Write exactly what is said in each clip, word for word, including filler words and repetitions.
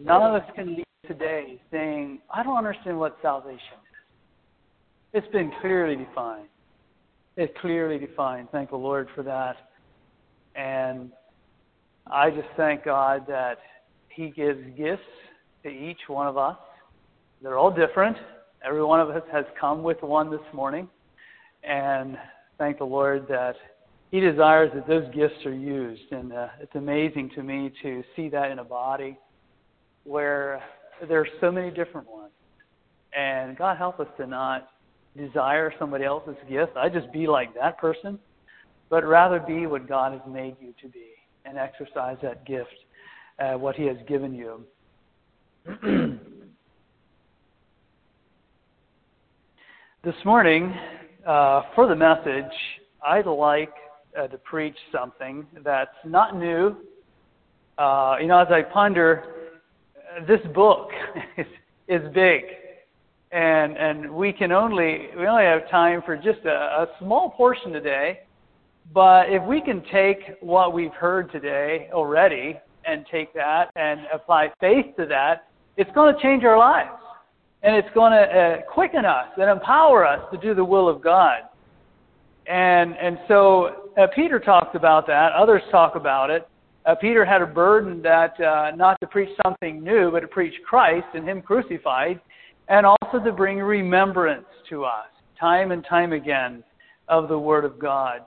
None of us can leave today saying, I don't understand what salvation is. It's been clearly defined. It's clearly defined. Thank the Lord for that. And I just thank God that He gives gifts to each one of us. They're all different. Every one of us has come with one this morning. And thank the Lord that He desires that those gifts are used. And uh, it's amazing to me to see that in a body where there are so many different ones. And God help us to not desire somebody else's gift. I just be like that person, but rather be what God has made you to be and exercise that gift, uh, what He has given you. This morning, uh, for the message, I'd like uh, to preach something that's not new. Uh, you know, as I ponder, uh, this book is, is big, and and we can only we only have time for just a, a small portion today. But if we can take what we've heard today already and take that and apply faith to that, it's going to change our lives. And it's going to uh, quicken us and empower us to do the will of God. And and so uh, Peter talked about that. Others talk about it. Uh, Peter had a burden that uh, not to preach something new, but to preach Christ and Him crucified, and also to bring remembrance to us, time and time again, of the Word of God.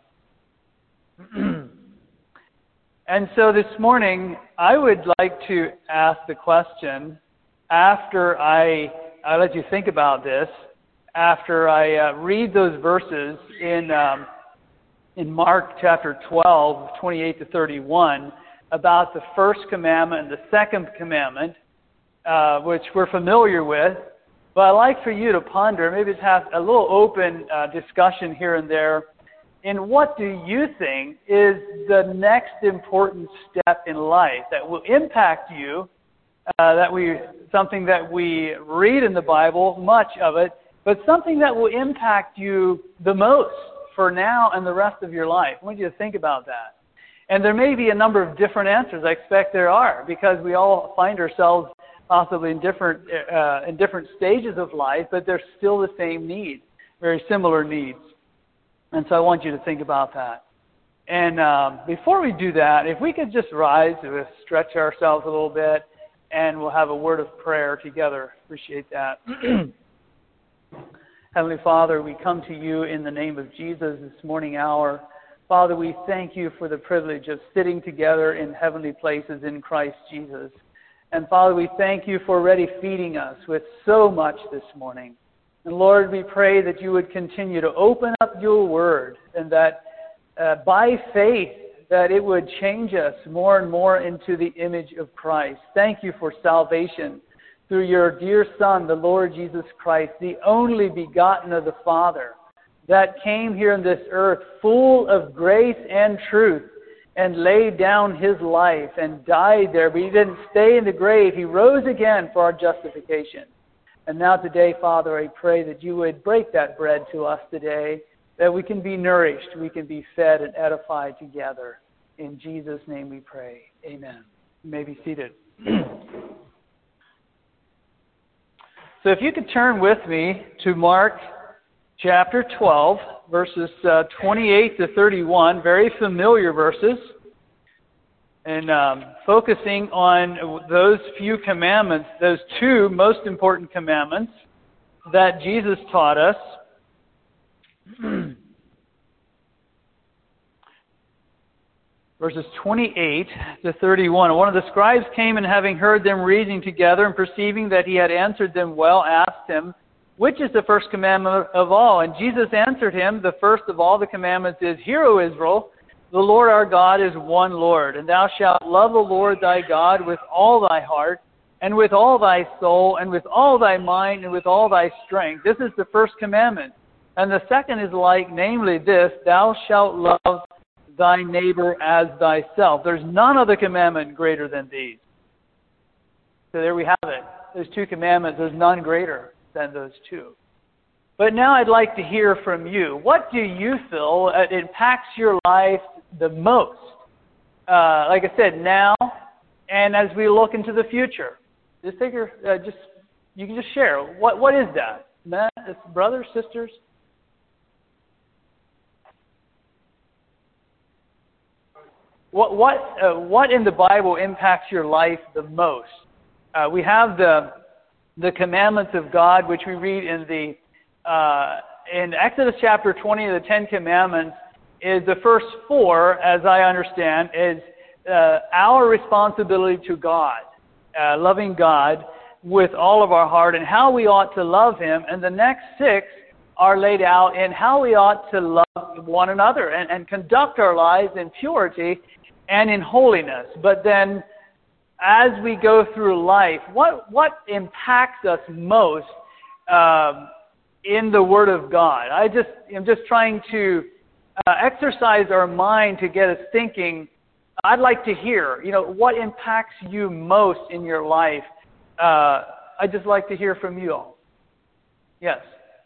And so this morning, I would like to ask the question, after I... I'll let you think about this after I uh, read those verses in um, in Mark chapter twelve, twenty-eight to thirty-one, about the first commandment and the second commandment, uh, which we're familiar with. But I'd like for you to ponder, maybe just have a little open uh, discussion here and there, in what do you think is the next important step in life that will impact you, Uh, that we, something that we read in the Bible, much of it, but something that will impact you the most for now and the rest of your life. I want you to think about that. And there may be a number of different answers. I expect there are, because we all find ourselves possibly in different uh, in different stages of life, but there's still the same need, very similar needs. And so I want you to think about that. And um, before we do that, if we could just rise, to stretch ourselves a little bit, and we'll have a word of prayer together. Appreciate that. Heavenly Father, we come to you in the name of Jesus this morning hour. Father, we thank you for the privilege of sitting together in heavenly places in Christ Jesus. And Father, we thank you for already feeding us with so much this morning. And Lord, we pray that you would continue to open up your word, and that uh, by faith, that it would change us more and more into the image of Christ. Thank you for salvation through your dear Son, the Lord Jesus Christ, the only begotten of the Father, that came here on this earth full of grace and truth, and laid down His life and died there. But He didn't stay in the grave. He rose again for our justification. And now today, Father, I pray that you would break that bread to us today, that we can be nourished, we can be fed and edified together. In Jesus' name we pray. Amen. You may be seated. So if you could turn with me to Mark chapter twelve, verses uh, twenty-eight to thirty-one, very familiar verses, and um, focusing on those few commandments, those two most important commandments that Jesus taught us. Verses twenty-eight to thirty-one. One of the scribes came, and having heard them reasoning together, and perceiving that he had answered them well, asked him, which is the first commandment of all? And Jesus answered him, the first of all the commandments is, Hear, O Israel, the Lord our God is one Lord, and thou shalt love the Lord thy God with all thy heart, and with all thy soul, and with all thy mind, and with all thy strength. This is the first commandment. And the second is like, namely this, Thou shalt love thy neighbor as thyself. There's none other commandment greater than these. So there we have it. There's two commandments. There's none greater than those two. But now I'd like to hear from you. What do you feel impacts your life the most? Uh, like I said, now and as we look into the future. Just take your, uh, just, you can just share. What What is that? Men, brothers, sisters? What what uh, what in the Bible impacts your life the most? Uh, we have the the commandments of God, which we read in the uh, in Exodus chapter twenty. The Ten Commandments is the first four, as I understand, is uh, our responsibility to God, uh, loving God with all of our heart, and how we ought to love Him. And the next six are laid out in how we ought to love one another and, and conduct our lives in purity and in holiness. But then, as we go through life, what what impacts us most um, in the Word of God? I just am just trying to uh, exercise our mind to get us thinking. I'd like to hear, you know, what impacts you most in your life. Uh, I'd just like to hear from you all. Yes.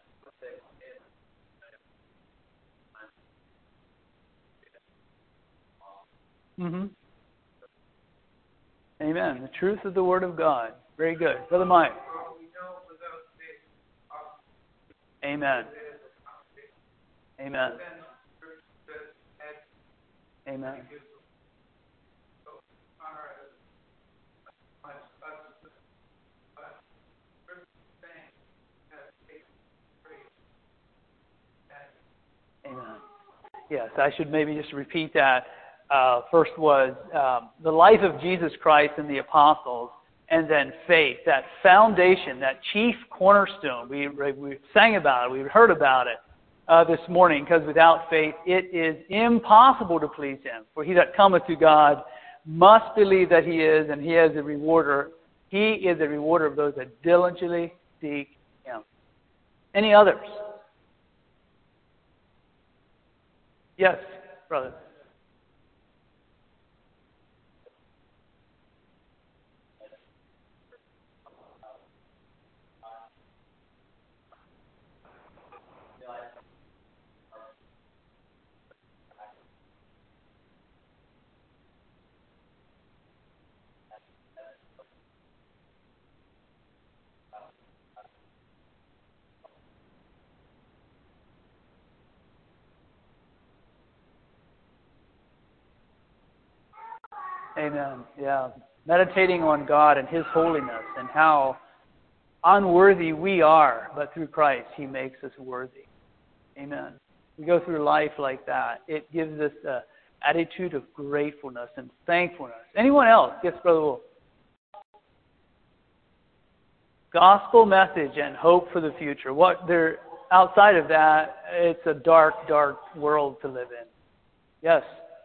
Mm-hmm. Amen. The truth of the Word of God. Very good. Brother Mike. Amen. Amen. Amen. Amen. Yes, I should maybe just repeat that. Uh, first was um, the life of Jesus Christ and the apostles, and then faith, that foundation, that chief cornerstone. We, we sang about it, we heard about it uh, this morning, because without faith it is impossible to please Him. For he that cometh to God must believe that He is, and He is a rewarder. He is a rewarder of those that diligently seek Him. Any others? Yes, brother. Amen. Yeah. Meditating on God and His holiness and how unworthy we are, but through Christ He makes us worthy. Amen. We go through life like that. It gives us an attitude of gratefulness and thankfulness. Anyone else? Yes, Brother Wolf. Gospel message and hope for the future. What there outside of that, it's a dark, dark world to live in. Yes.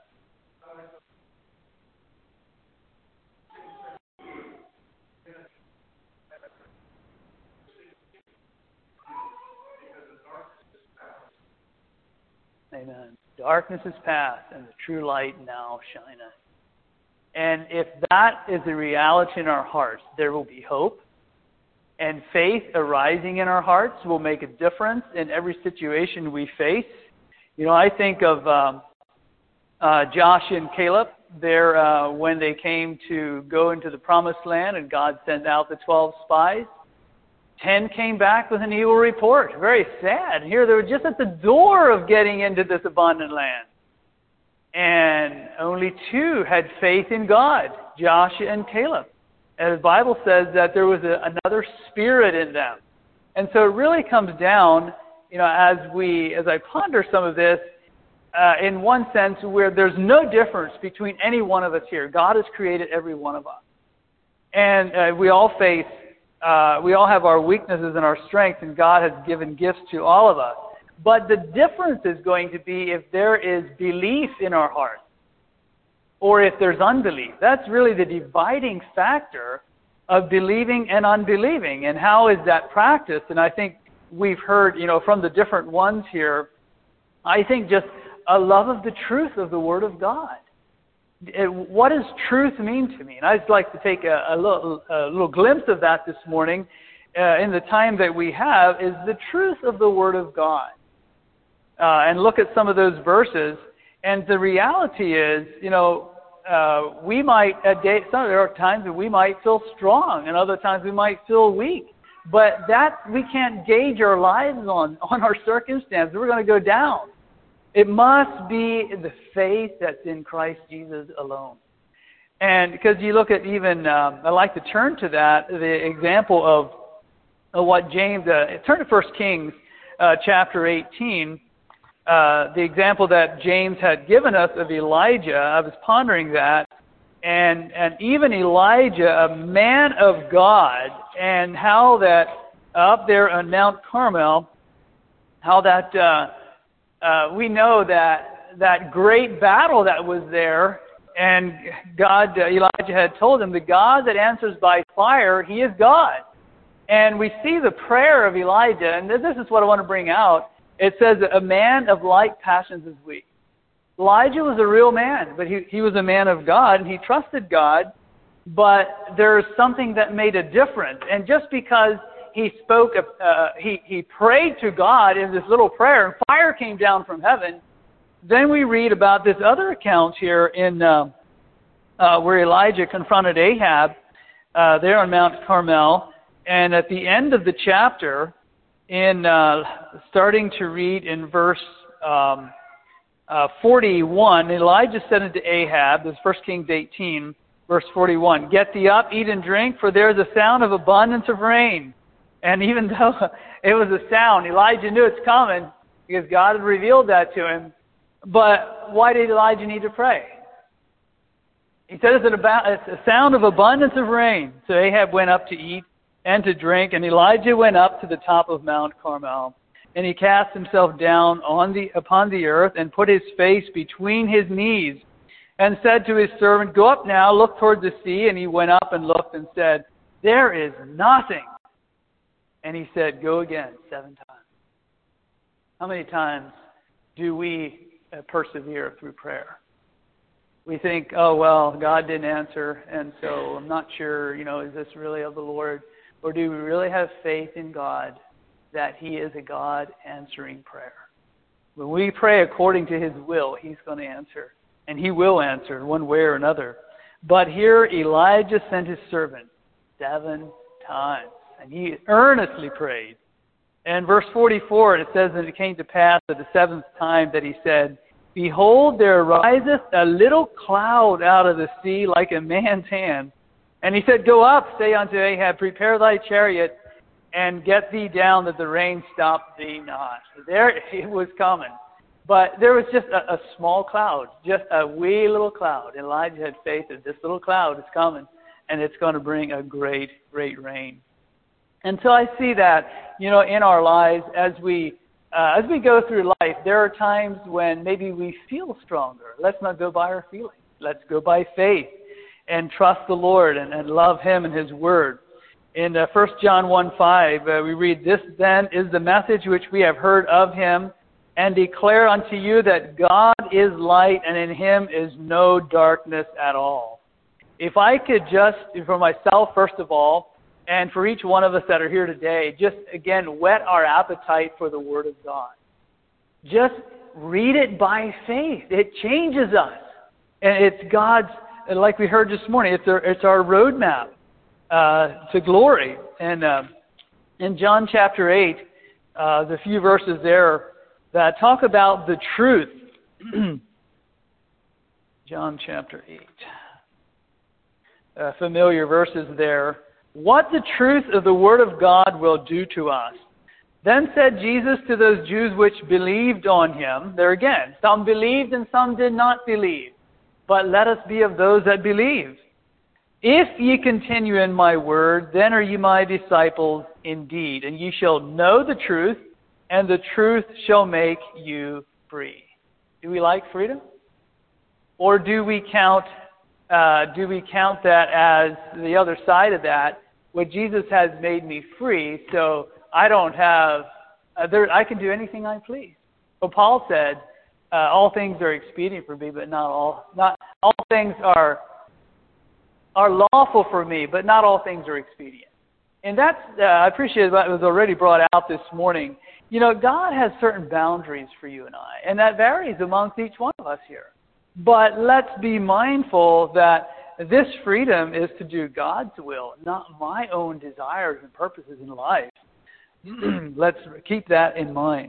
Amen. Darkness is past, and the true light now shineth. And if that is the reality in our hearts, there will be hope. And faith arising in our hearts will make a difference in every situation we face. You know, I think of um, uh, Josh and Caleb there uh, when they came to go into the promised land, and God sent out the twelve spies. Ten came back with an evil report. Very sad. Here they were just at the door of getting into this abundant land. And only two had faith in God, Joshua and Caleb. And the Bible says that there was a, another spirit in them. And so it really comes down, you know, as we, as I ponder some of this, uh, in one sense where there's no difference between any one of us here. God has created every one of us. And uh, we all face Uh, we all have our weaknesses and our strengths, and God has given gifts to all of us. But the difference is going to be if there is belief in our heart or if there's unbelief. That's really the dividing factor of believing and unbelieving. And how is that practiced? And I think we've heard, you know, from the different ones here, I think just a love of the truth of the Word of God. What does truth mean to me? And I'd like to take a, a, little, a little glimpse of that this morning uh, in the time that we have, is the truth of the Word of God. Uh, and look at some of those verses. And the reality is, you know, uh, we might, at day, some there are times that we might feel strong, and other times we might feel weak. But that, we can't gauge our lives on, on our circumstances. We're going to go down. It must be the faith that's in Christ Jesus alone. And because you look at even, um, I like to turn to that, the example of, of what James, uh, turn to First Kings uh, chapter eighteen, uh, the example that James had given us of Elijah. I was pondering that. And, and even Elijah, a man of God, and how that up there on Mount Carmel, how that uh, uh, we know that that great battle that was there, and God, uh, Elijah had told him, the God that answers by fire, he is God. And we see the prayer of Elijah, and this is what I want to bring out. It says, a man of like passions is weak. Elijah was a real man, but he, he was a man of God, and he trusted God, but there's something that made a difference. And just because he spoke, uh, he, he prayed to God in this little prayer, and fire came down from heaven, then we read about this other account here in uh, uh, where Elijah confronted Ahab uh, there on Mount Carmel, and at the end of the chapter, in uh, starting to read in verse um, uh, forty-one, Elijah said unto Ahab, this is First Kings eighteen, verse forty-one, get thee up, eat and drink, for there is a sound of abundance of rain. And even though it was a sound, Elijah knew it's coming because God had revealed that to him. But why did Elijah need to pray? He said it's, about, it's a sound of abundance of rain. So Ahab went up to eat and to drink, and Elijah went up to the top of Mount Carmel. And he cast himself down on the upon the earth and put his face between his knees and said to his servant, go up now, look toward the sea. And he went up and looked and said, there is nothing. And he said, go again seven times. How many times do we uh, persevere through prayer? We think, oh, well, God didn't answer, and so I'm not sure, you know, is this really of the Lord? Or do we really have faith in God that he is a God answering prayer? When we pray according to his will, he's going to answer. And he will answer one way or another. But here Elijah sent his servant seven times. And he earnestly prayed. And verse forty-four, it says, and it came to pass at the seventh time that he said, behold, there ariseth a little cloud out of the sea like a man's hand. And he said, go up, say unto Ahab, prepare thy chariot, and get thee down, that the rain stop thee not. There it was coming. But there was just a, a small cloud, just a wee little cloud. Elijah had faith that this little cloud is coming, and it's going to bring a great, great rain. And so I see that, you know, in our lives as we uh, as we go through life, there are times when maybe we feel stronger. Let's not go by our feelings. Let's go by faith and trust the Lord and, and love him and his word. In uh, First John one five, uh, we read, this then is the message which we have heard of him, and declare unto you that God is light, and in him is no darkness at all. If I could just, for myself first of all, and for each one of us that are here today, just again whet our appetite for the Word of God. Just read it by faith. It changes us. And it's God's, like we heard this morning, it's our, it's our roadmap uh, to glory. And uh, in John chapter eight, uh, the few verses there that talk about the truth. John chapter eight. Uh, familiar verses there. What the truth of the Word of God will do to us. Then said Jesus to those Jews which believed on him, there again, some believed and some did not believe, but let us be of those that believe. If ye continue in my word, then are ye my disciples indeed, and ye shall know the truth, and the truth shall make you free. Do we like freedom? Or do we count uh, do we count that as the other side of that? What Jesus has made me free, so I don't have, uh, there, I can do anything I please. Well, Paul said, uh, all things are expedient for me, but not all, not all things are are lawful for me, but not all things are expedient. And that's, uh, I appreciate that it was already brought out this morning. You know, God has certain boundaries for you and I, and that varies amongst each one of us here. But let's be mindful that this freedom is to do God's will, not my own desires and purposes in life. Let's keep that in mind.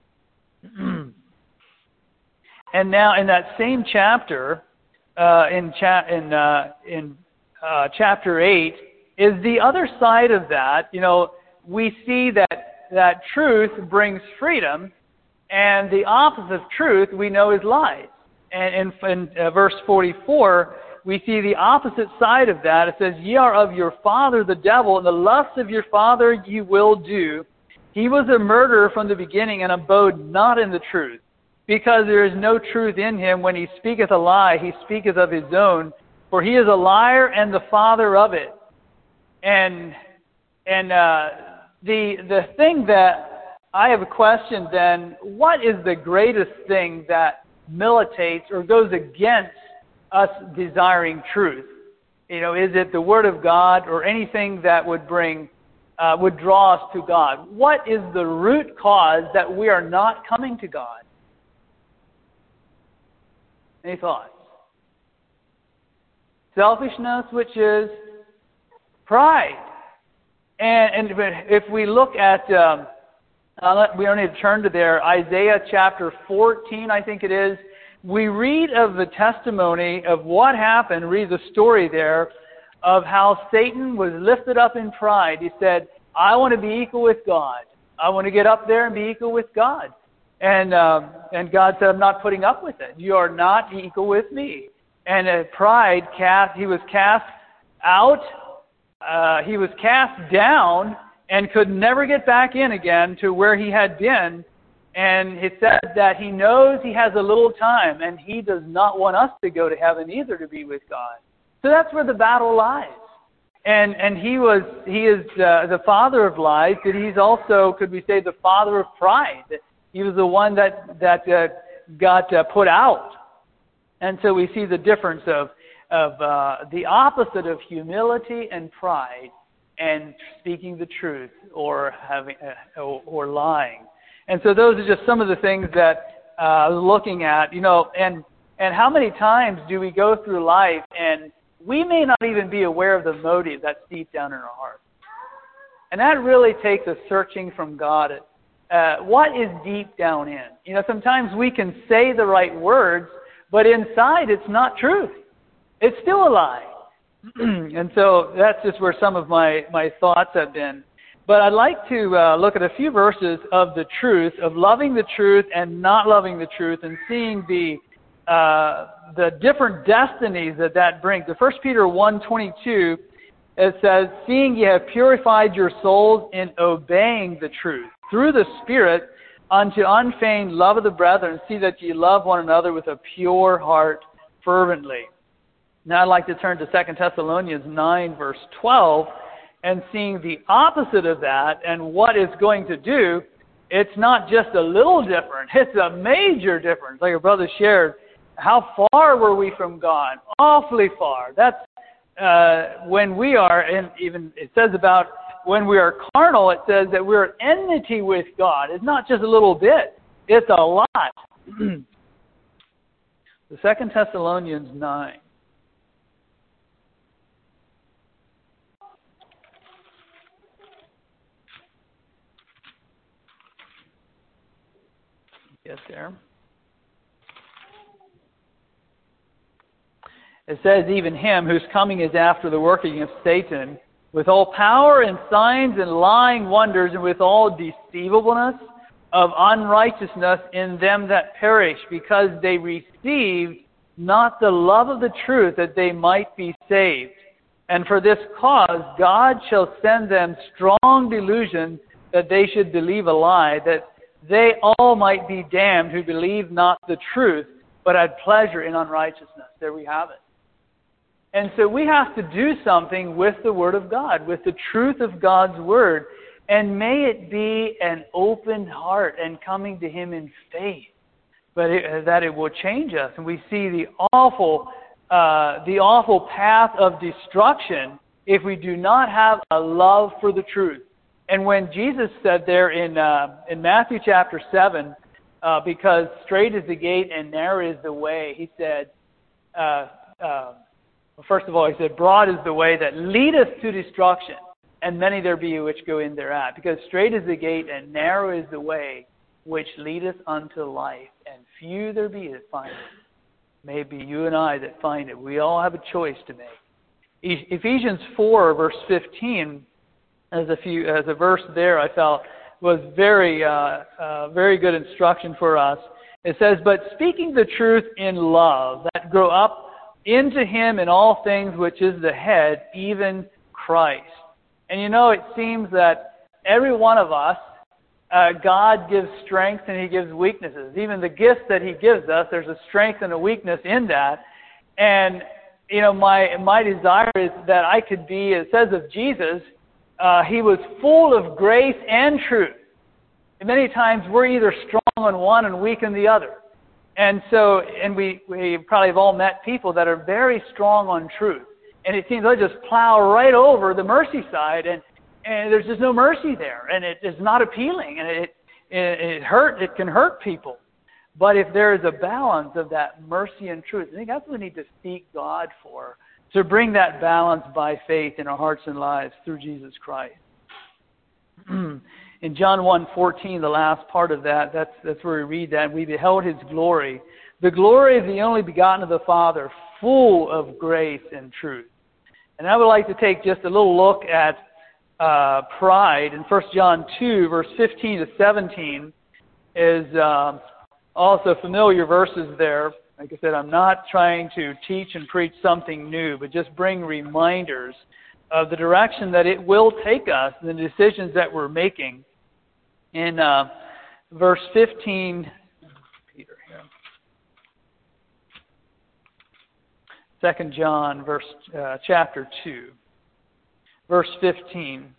And now in that same chapter, uh, in, cha- in, uh, in uh, chapter eight, is the other side of that. You know, we see that, that truth brings freedom, and the opposite of truth we know is lies. And in, in uh, verse forty-four, we see the opposite side of that. It says, "Ye are of your father the devil, and the lusts of your father ye will do. He was a murderer from the beginning, and abode not in the truth, because there is no truth in him. When he speaketh a lie, he speaketh of his own, for he is a liar and the father of it." And and uh, the the thing that I have a question then, what is the greatest thing that militates or goes against us desiring truth? You know, is it the Word of God or anything that would bring, uh, would draw us to God? What is the root cause that we are not coming to God? Any thoughts? Selfishness, which is pride. And, and if we look at, um, uh, we don't need to turn to there, Isaiah chapter fourteen, I think it is, we read of the testimony of what happened, read the story there, of how Satan was lifted up in pride. He said, I want to be equal with God. I want to get up there and be equal with God. And um, and God said, I'm not putting up with it. You are not equal with me. And uh, pride, cast, he was cast out, uh, he was cast down, and could never get back in again to where he had been. And it said that he knows he has a little time, and he does not want us to go to heaven either to be with God. So that's where the battle lies. And and he was he is uh, the father of lies, but he's also, could we say, the father of pride. He was the one that that uh, got uh, put out. And so we see the difference of of uh, the opposite of humility and pride, and speaking the truth or having uh, or, or lying. And so those are just some of the things that uh, I was looking at, you know, and and how many times do we go through life and we may not even be aware of the motive that's deep down in our heart. And that really takes a searching from God. Uh, what is deep down in? You know, sometimes we can say the right words, but inside it's not truth. It's still a lie. And so that's just where some of my, my thoughts have been. But I'd like to uh, look at a few verses of the truth, of loving the truth and not loving the truth, and seeing the uh, the different destinies that that brings. The First Peter one twenty-two, it says, "Seeing ye have purified your souls in obeying the truth, through the Spirit, unto unfeigned love of the brethren, see that ye love one another with a pure heart fervently." Now I'd like to turn to Second Thessalonians nine, verse twelve, and seeing the opposite of that and what it's going to do. It's not just a little different, it's a major difference. Like your brother shared, how far were we from God? Awfully far. That's uh, when we are, and even it says about when we are carnal, it says that we're at enmity with God. It's not just a little bit, it's a lot. The Second Thessalonians nine. Get there. It says, "Even him whose coming is after the working of Satan, with all power and signs and lying wonders, and with all deceivableness of unrighteousness in them that perish, because they received not the love of the truth, that they might be saved. And for this cause God shall send them strong delusion, that they should believe a lie, that they all might be damned who believe not the truth, but had pleasure in unrighteousness." There we have it. And so we have to do something with the Word of God, with the truth of God's Word. And may it be an open heart and coming to Him in faith, but it, that it will change us. And we see the awful, uh, the awful path of destruction if we do not have a love for the truth. And when Jesus said there in uh, in Matthew chapter seven, uh, because straight is the gate and narrow is the way, He said, uh, uh, well, first of all, he said, broad is the way that leadeth to destruction, and many there be which go in thereat. Because straight is the gate, and narrow is the way which leadeth unto life, and few there be that find it. Maybe you and I that find it. We all have a choice to make. E- Ephesians four, verse fifteen, as a few as a verse there, I felt was very, uh, uh, very good instruction for us. It says, "But speaking the truth in love, that grow up into Him in all things, which is the head, even Christ." And you know, it seems that every one of us, uh, God gives strength and He gives weaknesses. Even the gifts that He gives us, there's a strength and a weakness in that. And you know, my my desire is that I could be. It says of Jesus, uh, He was full of grace and truth. And many times we're either strong on one and weak on the other. And so, and we, we probably have all met people that are very strong on truth. And it seems they just plow right over the mercy side, and, and there's just no mercy there. And it is not appealing, and it, it, it hurt, it can hurt people. But if there is a balance of that mercy and truth, I think that's what we need to seek God for, to bring that balance by faith in our hearts and lives through Jesus Christ. In John one fourteen, the last part of that, that's, that's where we read that. We beheld His glory, the glory of the only begotten of the Father, full of grace and truth. And I would like to take just a little look at uh, pride. In First John two, verse fifteen to seventeen, is uh, also familiar verses there. Like I said, I'm not trying to teach and preach something new, but just bring reminders of the direction that it will take us and the decisions that we're making. In uh, verse fifteen, Peter here. Second John, verse uh, chapter two, verse fifteen.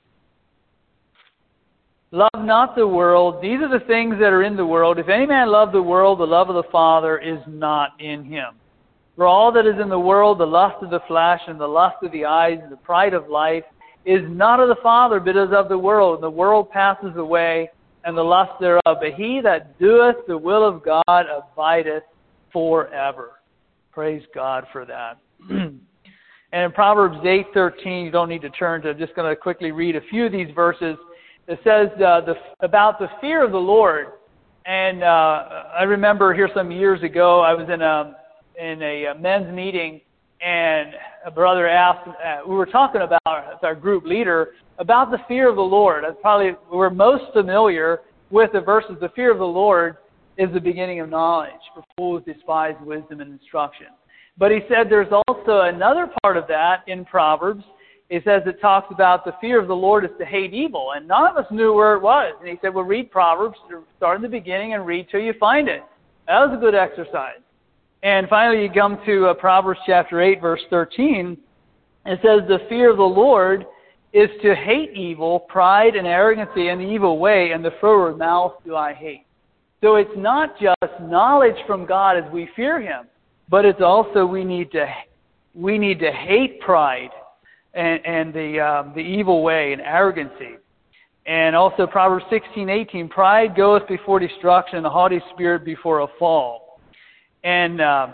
Love not the world. These are the things that are in the world. If any man love the world, the love of the Father is not in him. For all that is in the world, the lust of the flesh and the lust of the eyes and the pride of life, is not of the Father, but is of the world. And the world passes away, and the lust thereof. But he that doeth the will of God abideth forever. Praise God for that. And in Proverbs eight thirteen, you don't need to turn to, I'm just going to quickly read a few of these verses. It says uh, the, about the fear of the Lord. And uh, I remember here some years ago, I was in a in a men's meeting, and a brother asked, uh, we were talking about, as our group leader, about the fear of the Lord. That's probably, we're most familiar with the verses, the fear of the Lord is the beginning of knowledge, for fools despise wisdom and instruction. But he said there's also another part of that in Proverbs. It says it talks about the fear of the Lord is to hate evil, and none of us knew where it was. And he said, well, read Proverbs, start in the beginning and read till you find it. That was a good exercise. And finally, you come to uh, Proverbs chapter eight, verse thirteen. It says, the fear of the Lord is to hate evil, pride and arrogancy and the evil way, and the froward mouth do I hate. So it's not just knowledge from God as we fear Him, but it's also we need to we need to hate pride and, and the um, the evil way and arrogancy. And also Proverbs sixteen eighteen, pride goeth before destruction, and a haughty spirit before a fall. And uh,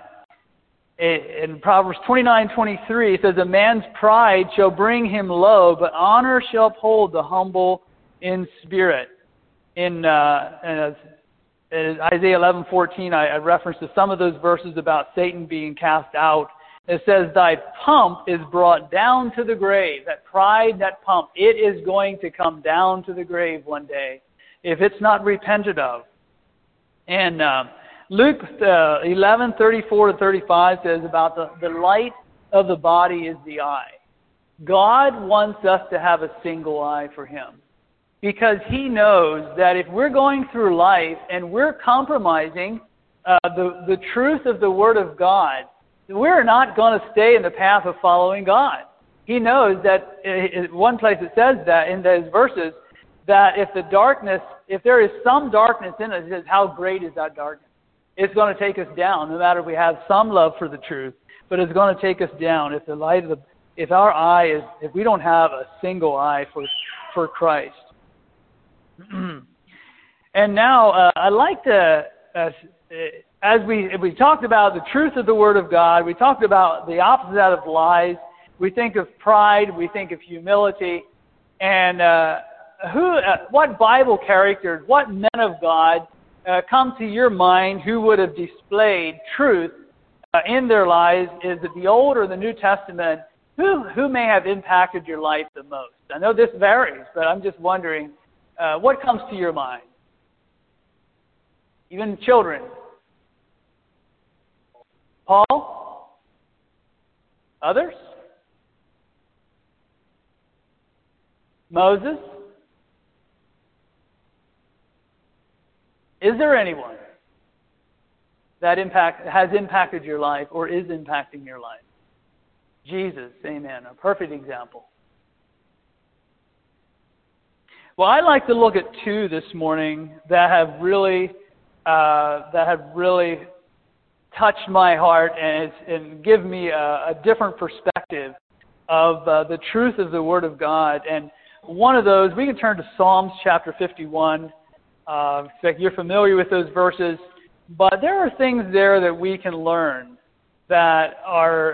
in Proverbs twenty-nine twenty-three, it says, a man's pride shall bring him low, but honor shall uphold the humble in spirit. In, uh, in, in Isaiah eleven fourteen, I, I referenced to some of those verses about Satan being cast out. It says, thy pomp is brought down to the grave. That pride, that pomp, it is going to come down to the grave one day if it's not repented of. And uh, Luke uh, eleven thirty-four to thirty-five says about the, the light of the body is the eye. God wants us to have a single eye for Him, because He knows that if we're going through life and we're compromising uh, the, the truth of the Word of God, we're not going to stay in the path of following God. He knows that in one place it says that in those verses, that if the darkness, if there is some darkness in us, it says, how great is that darkness? It's going to take us down, no matter if we have some love for the truth, but it's going to take us down if the light of the, if our eye is, if we don't have a single eye for for Christ. And now uh, I'd like to uh, as we we talked about the truth of the Word of God, we talked about the opposite of lies. We think of pride, we think of humility, and uh, who, uh, what Bible characters, what men of God uh, come to your mind who would have displayed truth uh, in their lives? Is it the Old or the New Testament? Who who may have impacted your life the most? I know this varies, but I'm just wondering uh, what comes to your mind. Even children. Paul? Others? Moses? Is there anyone that impact has impacted your life or is impacting your life? Jesus, amen. A perfect example. Well, I'd like to look at two this morning that have really, uh, that have really touched my heart and, and give me a, a different perspective of uh, the truth of the Word of God. And one of those, we can turn to Psalms chapter fifty-one. Uh, in fact, you're familiar with those verses, but there are things there that we can learn that are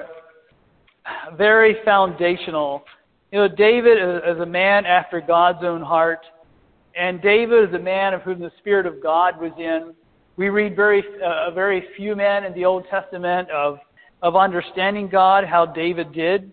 very foundational. You know, David is a man after God's own heart, and David is a man of whom the Spirit of God was in. We read very uh, very few men in the Old Testament of of understanding God, how David did.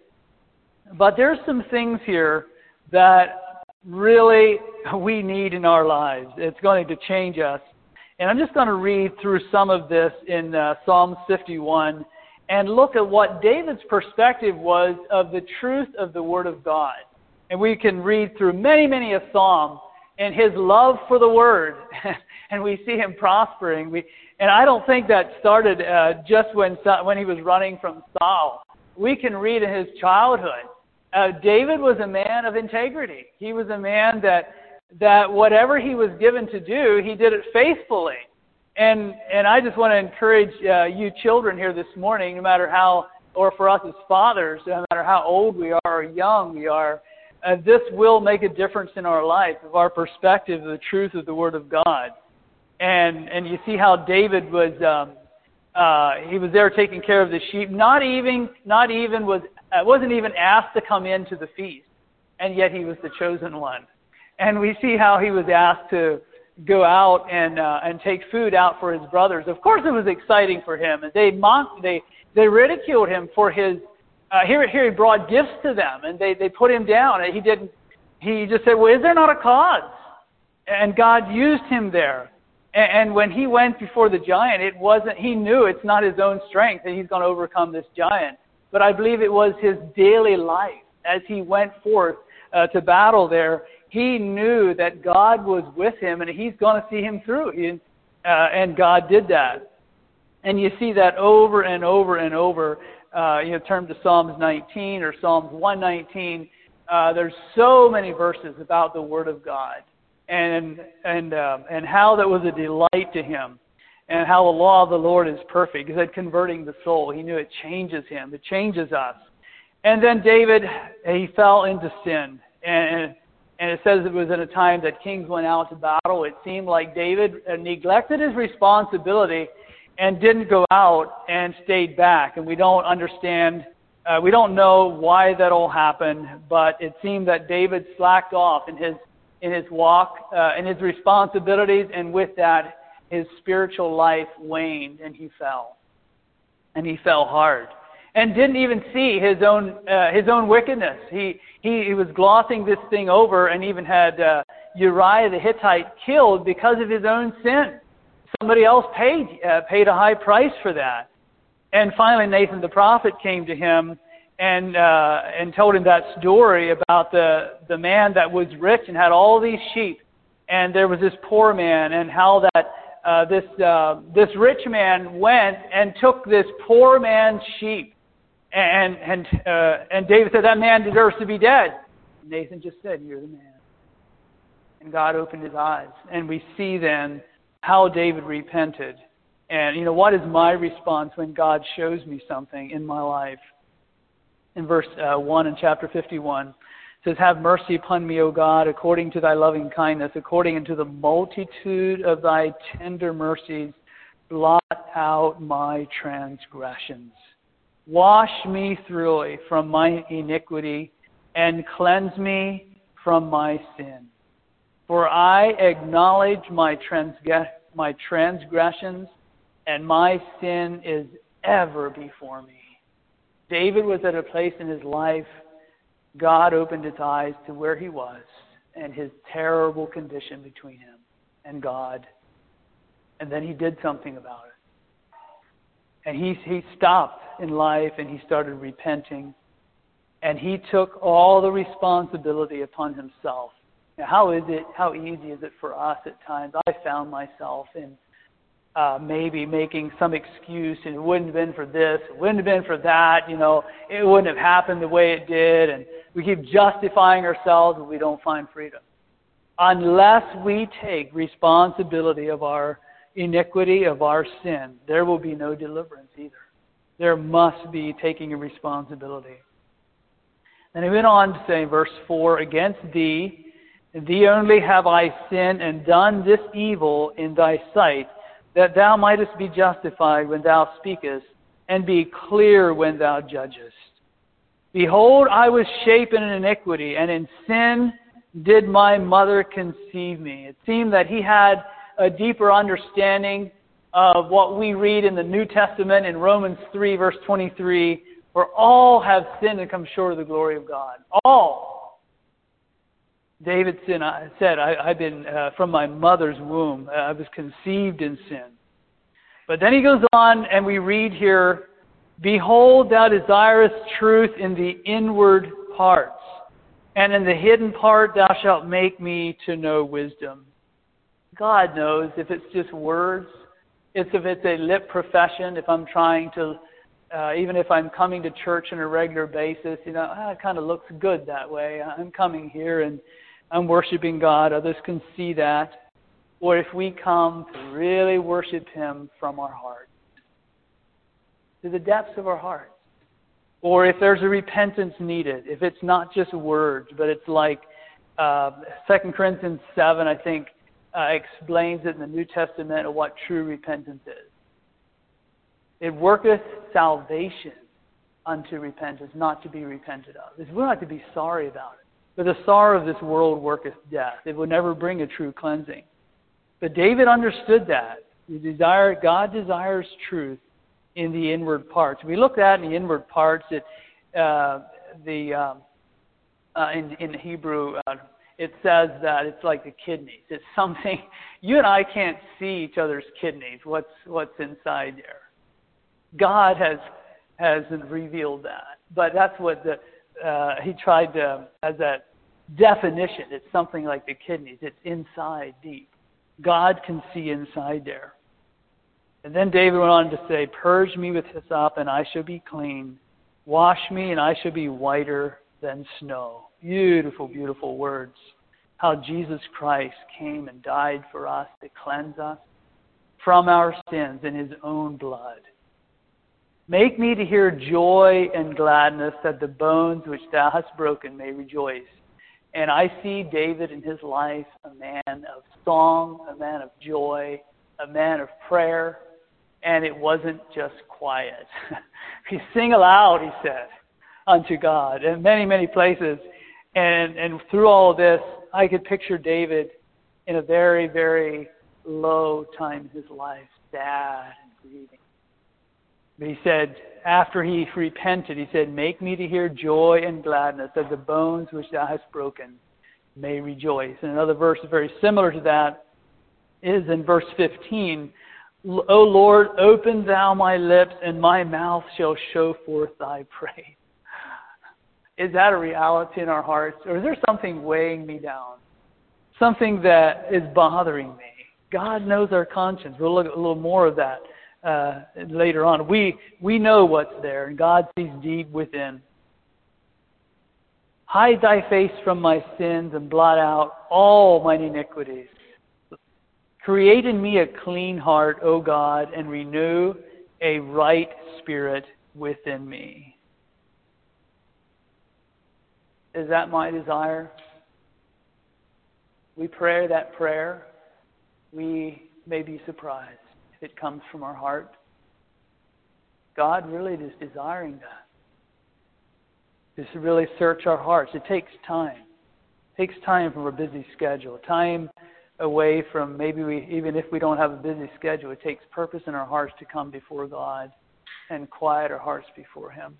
But there's some things here that really we need in our lives. It's going to change us. And I'm just going to read through some of this in uh, Psalm fifty-one and look at what David's perspective was of the truth of the Word of God. And we can read through many, many a psalm and his love for the Word. And we see him prospering. We, and I don't think that started uh, just when when he was running from Saul. We can read in his childhood. Uh, David was a man of integrity. He was a man that that whatever he was given to do, he did it faithfully. And and I just want to encourage uh, you children here this morning, no matter how, or for us as fathers, no matter how old we are or young we are, uh, this will make a difference in our life, of our perspective of the truth of the Word of God. And and you see how David was um, uh, he was there taking care of the sheep. Not even not even was uh, wasn't even asked to come into the feast, and yet he was the chosen one. And we see how he was asked to go out and uh, and take food out for his brothers. Of course, it was exciting for him, and they mocked, they they ridiculed him for his. Uh, here, here he brought gifts to them, and they, they put him down, and he didn't. He just said, "Well, is there not a cause?" And God used him there. And, and when he went before the giant, it wasn't. He knew it's not his own strength that he's going to overcome this giant, but I believe it was his daily life as he went forth uh, to battle there. He knew that God was with him, and he's going to see him through. He, uh, and God did that. And you see that over and over and over. Uh, you know, turn to Psalms nineteen or Psalms one nineteen. Uh, there's so many verses about the Word of God, and and um, and how that was a delight to him, and how the law of the Lord is perfect. He said, converting the soul. He knew it changes him. It changes us. And then David, he fell into sin, and. And it says it was in a time that kings went out to battle. It seemed like David neglected his responsibility and didn't go out and stayed back. And we don't understand, uh, we don't know why that all happened, but it seemed that David slacked off in his in his walk, uh, in his responsibilities, and with that, his spiritual life waned, and he fell. And he fell hard. And didn't even see his own uh, his own wickedness. He, he he was glossing this thing over, and even had uh, Uriah the Hittite killed because of his own sin. Somebody else paid uh, paid a high price for that. And finally, Nathan the prophet came to him and uh, and told him that story about the the man that was rich and had all these sheep, and there was this poor man, and how that. Uh, this uh, this rich man went and took this poor man's sheep. And and uh, and David said, that man deserves to be dead. Nathan just said, you're the man. And God opened his eyes. And we see then how David repented. And, you know, what is my response when God shows me something in my life? In verse uh, one in chapter fifty-one, it says, have mercy upon me, O God, according to thy loving kindness, according unto the multitude of thy tender mercies. blot out my transgressions. Wash me thoroughly from my iniquity and cleanse me from my sin. For I acknowledge my transg- my transgressions, and my sin is ever before me. David was at a place in his life, God opened his eyes to where he was and his terrible condition between him and God. And then he did something about it. And he, he stopped in life and he started repenting. And he took all the responsibility upon himself. Now, how is it, how easy is it for us at times? I found myself in uh, maybe making some excuse, and it wouldn't have been for this, it wouldn't have been for that, you know, it wouldn't have happened the way it did, and we keep justifying ourselves and we don't find freedom. Unless we take responsibility of our iniquity, of our sin, there will be no deliverance either. There must be taking a responsibility. And he went on to say in verse four, against thee, thee only have I sinned and done this evil in thy sight, that thou mightest be justified when thou speakest, and be clear when thou judgest. Behold, I was shapen in iniquity, and in sin did my mother conceive me. It seemed that he had a deeper understanding of what we read in the New Testament in Romans three, verse twenty-three, for all have sinned and come short of the glory of God. All. David said, I, I've been, uh, from my mother's womb, uh, I was conceived in sin. But then he goes on and we read here, behold, thou desirest truth in the inward parts, and in the hidden part thou shalt make me to know wisdom. God knows if it's just words, it's if it's a lip profession, if I'm trying to, uh, even if I'm coming to church on a regular basis, you know, ah, it kind of looks good that way. I'm coming here and I'm worshiping God. Others can see that. Or if we come to really worship Him from our heart, to the depths of our heart. Or if there's a repentance needed, if it's not just words, but it's like uh, Second Corinthians seven, I think, uh, explains it in the New Testament of what true repentance is. It worketh salvation unto repentance, not to be repented of. We don't have to be sorry about it. But the sorrow of this world worketh death. It will never bring a true cleansing. But David understood that. He desired, God desires truth in the inward parts. We look at in the inward parts, it, uh, the um, uh, in, in Hebrew, uh, it says that it's like the kidneys. It's something, you and I can't see each other's kidneys, what's what's inside there. God has hasn't revealed that. But that's what the uh, he tried to, as that definition, it's something like the kidneys. It's inside deep. God can see inside there. And then David went on to say, purge me with hyssop, and I shall be clean. Wash me, and I shall be whiter than snow. Beautiful, beautiful words. How Jesus Christ came and died for us to cleanse us from our sins in His own blood. Make me to hear joy and gladness, that the bones which thou hast broken may rejoice. And I see David in his life a man of song, a man of joy, a man of prayer, and it wasn't just quiet. He sing aloud, he said, unto God in many, many places. And, and through all of this, I could picture David in a very, very low time in his life, sad and grieving. But he said, after he repented, he said, make me to hear joy and gladness, that the bones which thou hast broken may rejoice. And another verse very similar to that is in verse fifteen. O Lord, open thou my lips, and my mouth shall show forth thy praise. Is that a reality in our hearts? Or is there something weighing me down? Something that is bothering me? God knows our conscience. We'll look at a little more of that Uh, later on. We we know what's there, and God sees deep within. Hide thy face from my sins and blot out all mine iniquities. Create in me a clean heart, O God, and renew a right spirit within me. Is that my desire? We pray that prayer, we may be surprised. if it comes from our heart. God really is desiring that. Just to really search our hearts. It takes time. It takes time from our busy schedule. Time away from maybe we, even if we don't have a busy schedule, it takes purpose in our hearts to come before God and quiet our hearts before Him.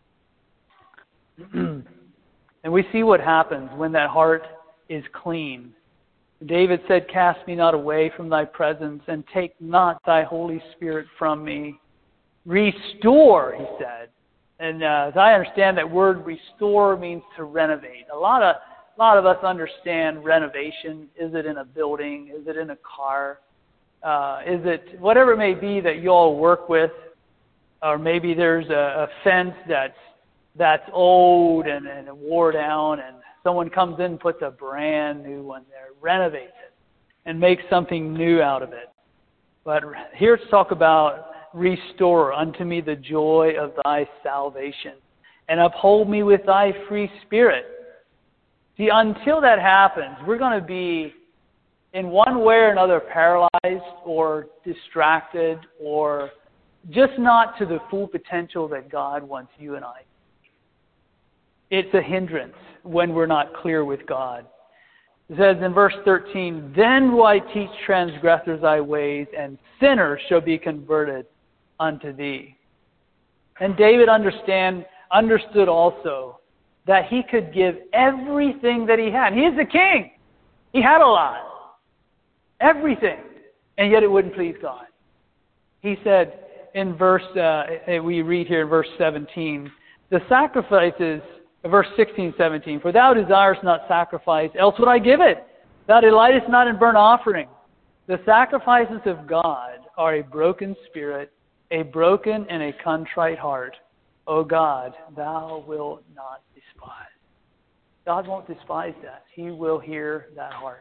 And we see what happens when that heart is clean. David said, "Cast me not away from thy presence, and take not thy Holy Spirit from me." Restore, he said. And uh, as I understand that word restore means to renovate. A lot of a lot of us understand renovation. Is it in a building? Is it in a car? Uh, is it whatever it may be that you all work with? Or maybe there's a, a fence that's that's old and, and wore down, and someone comes in and puts a brand new one there, renovates it, and makes something new out of it. But here to talk about restore unto me the joy of thy salvation, and uphold me with thy free spirit. See, until that happens, we're going to be in one way or another paralyzed or distracted or just not to the full potential that God wants you and I. It's a hindrance when we're not clear with God. It says in verse thirteen, "Then will I teach transgressors thy ways, and sinners shall be converted unto thee." And David understand understood also that he could give everything that he had. He is the king. He had a lot. Everything. And yet it wouldn't please God. He said in verse, uh, we read here in verse seventeen, the sacrifices, verse sixteen, seventeen, "For thou desirest not sacrifice, else would I give it. Thou delightest not in burnt offering. The sacrifices of God are a broken spirit, a broken and a contrite heart. O God, thou wilt not despise." God won't despise that. He will hear that heart.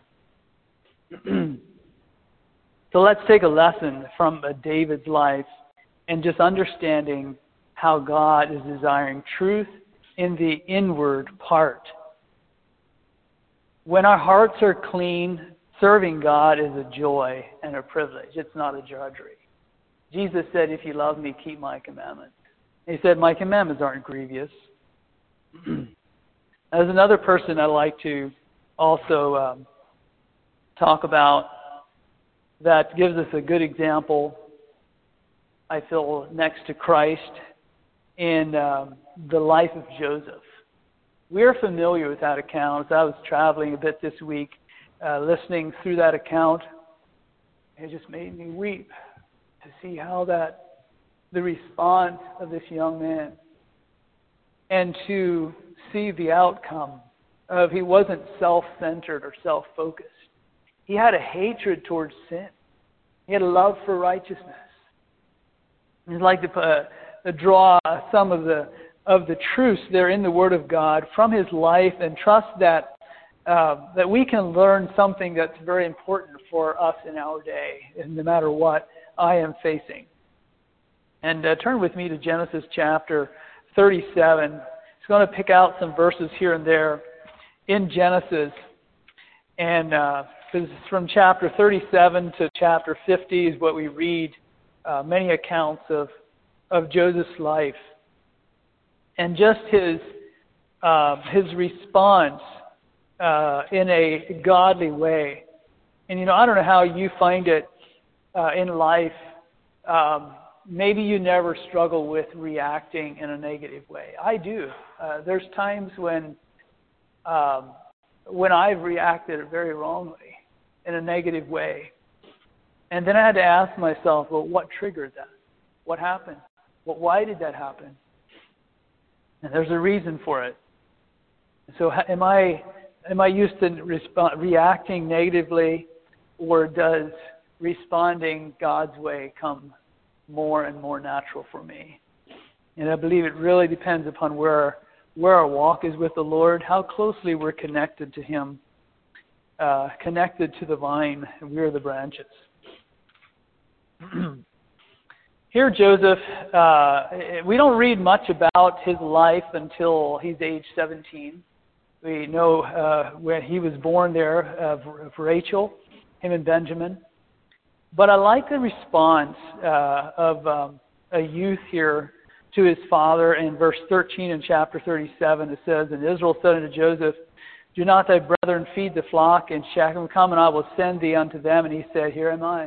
So let's take a lesson from David's life and just understanding how God is desiring truth in the inward part. When our hearts are clean, serving God is a joy and a privilege. It's not a drudgery. Jesus said, "If you love me, keep my commandments." He said, "My commandments aren't grievous." There's another person I'd like to also um, talk about that gives us a good example, I feel, next to Christ in um, the life of Joseph. We're familiar with that account. As I was traveling a bit this week, uh, listening through that account, it just made me weep to see how that, the response of this young man, and to see the outcome of he wasn't self-centered or self-focused. He had a hatred towards sin. He had a love for righteousness. I'd like to uh, draw some of the of the truths there in the Word of God from his life, and trust that uh, that we can learn something that's very important for us in our day, no matter what I am facing. And uh, turn with me to Genesis chapter thirty-seven. It's going to pick out some verses here and there in Genesis, and uh, this is from chapter thirty-seven to chapter fifty is what we read. Uh, many accounts of of Joseph's life, and just his uh, his response uh, in a godly way. And you know, I don't know how you find it uh, in life. Um, maybe you never struggle with reacting in a negative way. I do. Uh, there's times when um, when I've reacted very wrongly in a negative way. And then I had to ask myself, well, what triggered that? What happened? Well, why did that happen? And there's a reason for it. So am I am I used to respond, reacting negatively, or does responding God's way come more and more natural for me? And I believe it really depends upon where where our walk is with the Lord, how closely we're connected to Him, uh, connected to the vine, and we are the branches. Here, Joseph, uh, we don't read much about his life until he's age seventeen. We know uh, when he was born there of, of Rachel, him and Benjamin. But I like the response uh, of um, a youth here to his father in verse thirteen in chapter thirty-seven. It says, "And Israel said unto Joseph, Do not thy brethren feed the flock in Shechem? Come, and I will send thee unto them. And he said, Here am I."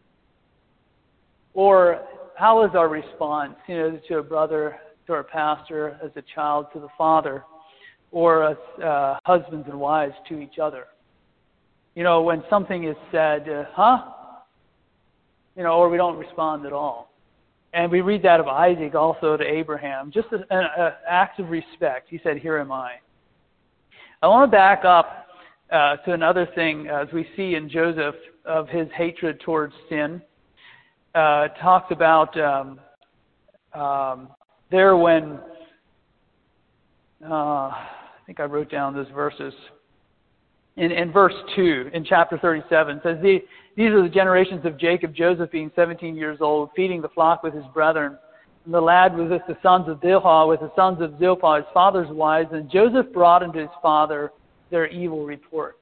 Or how is our response, you know, to a brother, to our pastor, as a child to the father, or as uh, husbands and wives to each other? You know, when something is said, uh, huh? You know, or we don't respond at all. And we read that of Isaac also to Abraham, just an act of respect. He said, Here am I. I want to back up uh, to another thing, as we see in Joseph, of his hatred towards sin. Uh, it talks about um, um, there when, uh, I think I wrote down those verses. In, in verse two, in chapter thirty-seven, it says, These are the generations of Jacob, Joseph being seventeen years old, feeding the flock with his brethren. And the lad was with the sons of Bilhah, with the sons of Zilpah, his father's wives. And Joseph brought unto his father their evil report.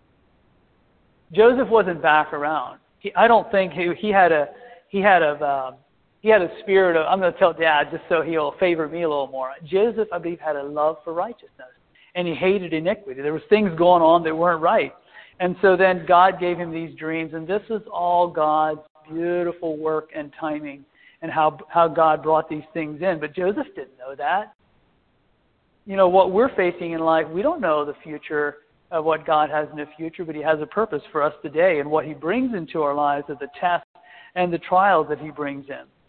Joseph wasn't back around. He, I don't think he, he had a he had a uh, he had a spirit of, I'm going to tell Dad just so he'll favor me a little more. Joseph, I believe, had a love for righteousness, and he hated iniquity. There was things going on that weren't right. And so then God gave him these dreams, and this is all God's beautiful work and timing, and how how God brought these things in. But Joseph didn't know that. You know, what we're facing in life, we don't know the future of what God has in the future, but he has a purpose for us today, and what he brings into our lives are the tests and the trials that he brings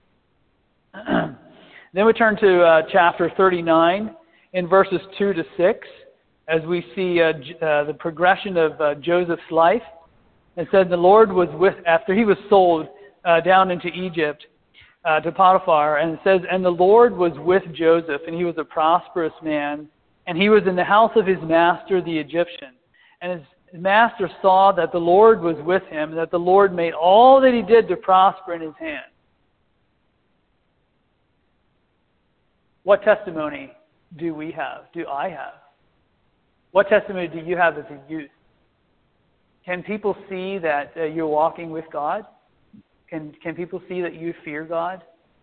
in. Then we turn to uh, chapter thirty-nine in verses two to six. As we see uh, uh, the progression of uh, Joseph's life. It said the Lord was with, after he was sold uh, down into Egypt uh, to Potiphar, and it says, and the Lord was with Joseph, and he was a prosperous man, and he was in the house of his master, the Egyptian. And his master saw that the Lord was with him, and that the Lord made all that he did to prosper in his hand. What testimony do we have? Do I have? What testimony do you have as a youth? Can people see that uh, you're walking with God? Can can people see that you fear God?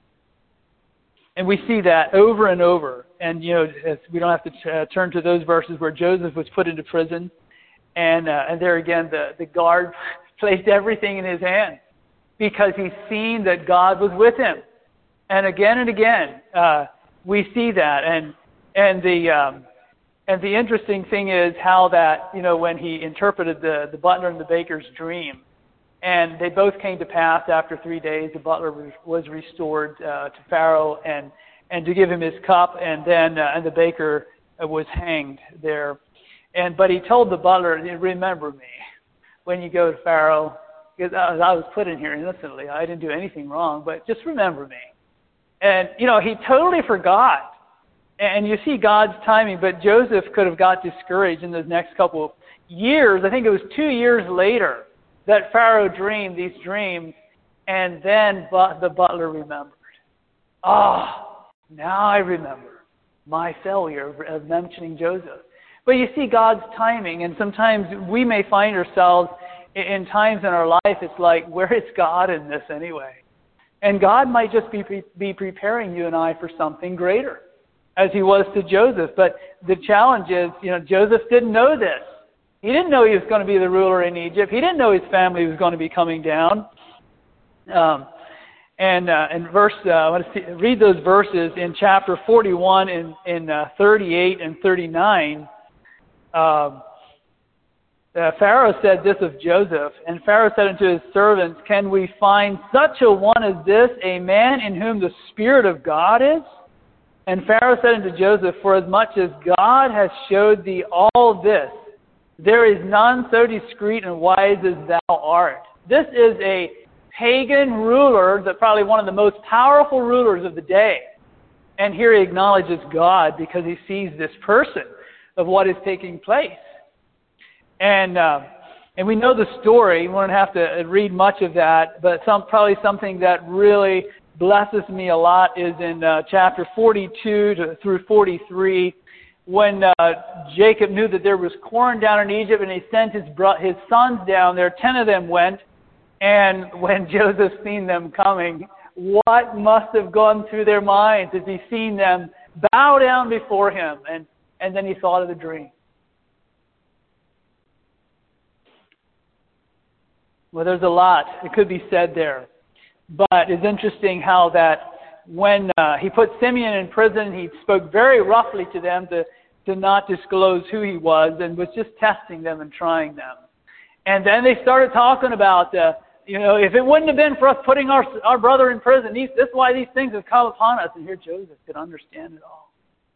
And we see that over and over. And, you know, we don't have to t- uh, turn to those verses where Joseph was put into prison. And uh, and there again, the, the guard placed everything in his hand because he's seen that God was with him. And again and again, uh, we see that. And, and the... Um, And the interesting thing is how that, you know, when he interpreted the, the butler and the baker's dream, and they both came to pass after three days, the butler was, was restored uh, to Pharaoh and, and to give him his cup, and then uh, and the baker was hanged there. And but he told the butler, remember me when you go to Pharaoh, because I was, I was put in here innocently. I didn't do anything wrong, but just remember me. And, you know, he totally forgot. And you see God's timing, but Joseph could have got discouraged in those next couple of years. I think it was two years later that Pharaoh dreamed these dreams, and then the butler remembered. Ah, oh, now I remember my failure of mentioning Joseph. But you see God's timing, and sometimes we may find ourselves in times in our life, it's like, where is God in this anyway? And God might just be be preparing you and I for something greater, as he was to Joseph. But the challenge is, you know, Joseph didn't know this. He didn't know he was going to be the ruler in Egypt. He didn't know his family was going to be coming down. Um, and uh, in verse, uh, I want to see, read those verses in chapter forty-one, in in uh, thirty-eight and thirty-nine. Um, uh, Pharaoh said this of Joseph, and Pharaoh said unto his servants, "Can we find such a one as this, a man in whom the Spirit of God is?" And Pharaoh said unto Joseph, "Forasmuch as God has showed thee all this, there is none so discreet and wise as thou art." This is a pagan ruler, that probably one of the most powerful rulers of the day. And here he acknowledges God because he sees this person of what is taking place. And uh, and we know the story. We won't have to read much of that, but some probably something that really blesses me a lot is in uh, chapter forty-two to, through forty-three, when uh, Jacob knew that there was corn down in Egypt, and he sent his bro- his sons down there. Ten of them went, And when Joseph seen them coming, what must have gone through their minds as he seen them bow down before him? And, and then he thought of the dream. Well, there's a lot that could be said there. But it's interesting how that when uh, he put Simeon in prison, he spoke very roughly to them to, to not disclose who he was and was just testing them and trying them. And then they started talking about, uh, you know, if it wouldn't have been for us putting our our brother in prison, these, this is why these things have come upon us. And here Joseph could understand it all.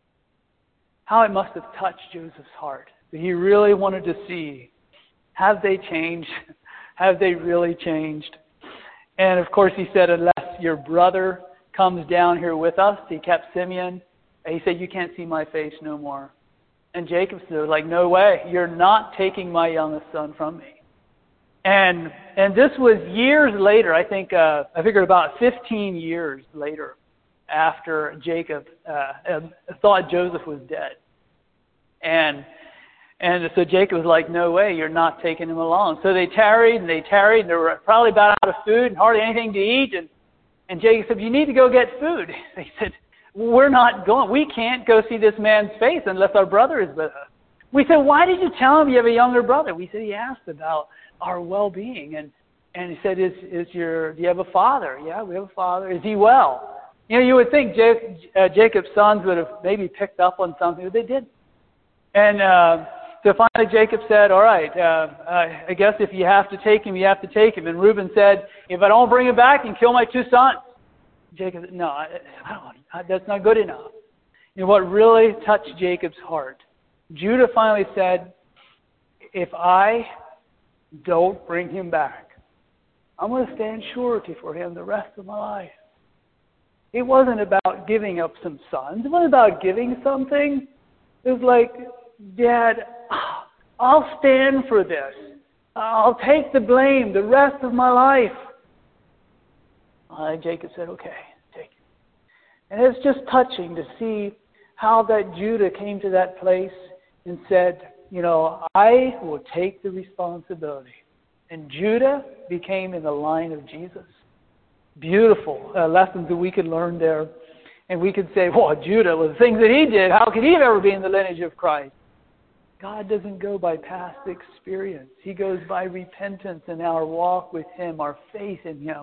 How it must have touched Joseph's heart. That he really wanted to see, have they changed? Have they really changed? And of course he said, unless your brother comes down here with us, he kept Simeon. He said, you can't see my face no more. And Jacob said, like, no way. You're not taking my youngest son from me. And and this was years later. I think uh, I figured about fifteen years later, after Jacob uh, thought Joseph was dead. And and so Jacob was like, no way, you're not taking him along. So they tarried and they tarried. And they were probably about out of food and hardly anything to eat. And and Jacob said, you need to go get food. They said, we're not going. We can't go see this man's face unless our brother is with us. We said, why did you tell him you have a younger brother? We said, he asked about our well-being. And, and he said, is, is your, do you have a father? Yeah, we have a father. Is he well? You know, you would think J- uh, Jacob's sons would have maybe picked up on something, but they didn't. And uh, so finally Jacob said, all right, uh, uh, I guess if you have to take him, you have to take him. And Reuben said, if I don't bring him back, you can kill my two sons. Jacob said, no, I, I don't, that's not good enough. You know what really touched Jacob's heart? Judah finally said, if I don't bring him back, I'm going to stand surety for him the rest of my life. It wasn't about giving up some sons. It wasn't about giving something. It was like, Dad, I'll stand for this. I'll take the blame the rest of my life. Uh, Jacob said, okay, take it. And it's just touching to see how that Judah came to that place and said, you know, I will take the responsibility. And Judah became in the line of Jesus. Beautiful uh, lessons that we could learn there. And we could say, well, Judah, well, the things that he did, how could he ever be in the lineage of Christ? God doesn't go by past experience. He goes by repentance and our walk with him, our faith in him.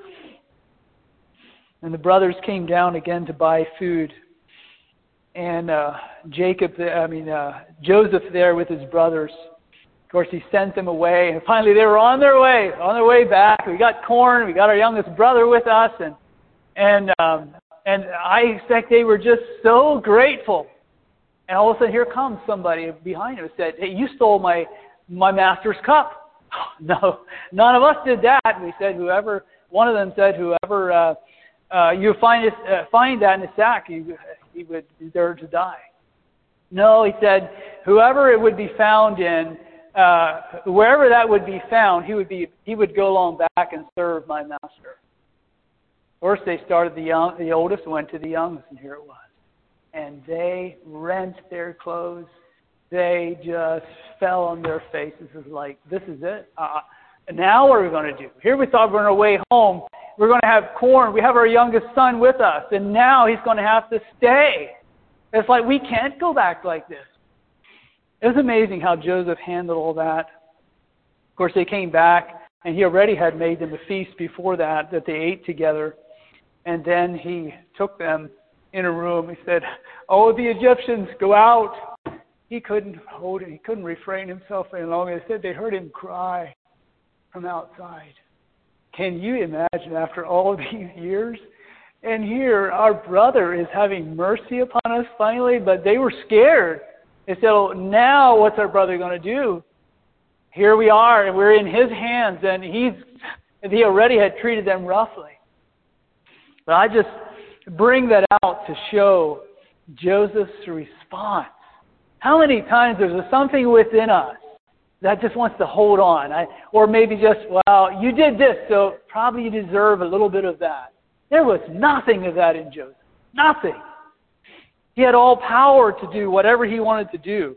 And the brothers came down again to buy food. And uh, Jacob, I mean, uh, Joseph there with his brothers. Of course, he sent them away. And finally, they were on their way, on their way back. We got corn. We got our youngest brother with us. And and um, and I expect they were just so grateful. And all of a sudden, here comes somebody behind him and said, hey, you stole my, my master's cup. No, none of us did that. We said, whoever, one of them said, whoever... Uh, Uh, you find it, uh, find that in a sack, he, he would deserve to die. No, he said, whoever it would be found in, uh, wherever that would be found, he would be, he would go along back and serve my master. First, they started the young, the oldest, went to the youngest, and here it was. And they rent their clothes. They just fell on their faces. It was like, this is it. Uh, now what are we going to do? Here we thought we were on our way home. We're going to have corn. We have our youngest son with us. And now he's going to have to stay. It's like we can't go back like this. It was amazing how Joseph handled all that. Of course, they came back, and he already had made them a feast before that, that they ate together. And then he took them in a room. He said, oh, the Egyptians, go out. He couldn't hold it. He couldn't refrain himself any longer. They said they heard him cry from outside. Can you imagine after all these years? And here our brother is having mercy upon us finally, but they were scared. They said, oh, now what's our brother going to do? Here we are, and we're in his hands, and he's and he already had treated them roughly. But I just bring that out to show Joseph's response. How many times there's something within us that just wants to hold on. I, or maybe just, well, you did this, so probably you deserve a little bit of that. There was nothing of that in Joseph. Nothing. He had all power to do whatever he wanted to do.